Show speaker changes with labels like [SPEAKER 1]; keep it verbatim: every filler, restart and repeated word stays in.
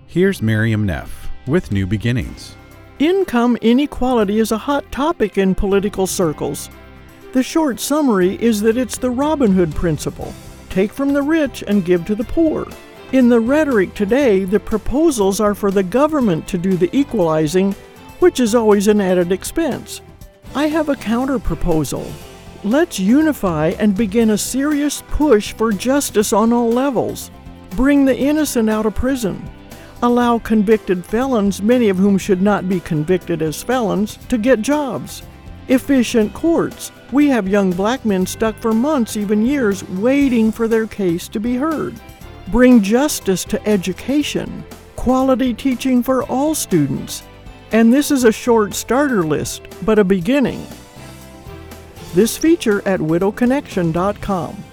[SPEAKER 1] Here's Miriam Neff with New Beginnings.
[SPEAKER 2] Income inequality is a hot topic in political circles. The short summary is that it's the Robin Hood principle: take from the rich and give to the poor. In the rhetoric today, the proposals are for the government to do the equalizing, which is always an added expense. I have a counter-proposal. Let's unify and begin a serious push for justice on all levels. Bring the innocent out of prison. Allow convicted felons, many of whom should not be convicted as felons, to get jobs. Efficient courts. We have young black men stuck for months, even years, waiting for their case to be heard. Bring justice to education. Quality teaching for all students. And this is a short starter list, but a beginning. This feature at widow connection dot com.